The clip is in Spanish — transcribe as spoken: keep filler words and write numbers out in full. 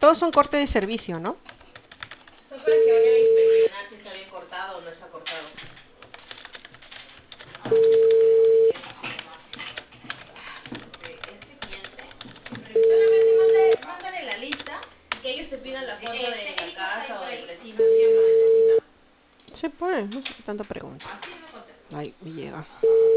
todos son corte de servicio, ¿no? Son para que vayan a inspeccionar si está bien cortado o no está cortado. Este cliente, solamente mándale, mándale la lista, que ellos te pidan la foto de la casa o del vecino si es que lo necesitan. Sí, pues, no sé qué tanta pregunta. Así no contesta. Ay, me llega.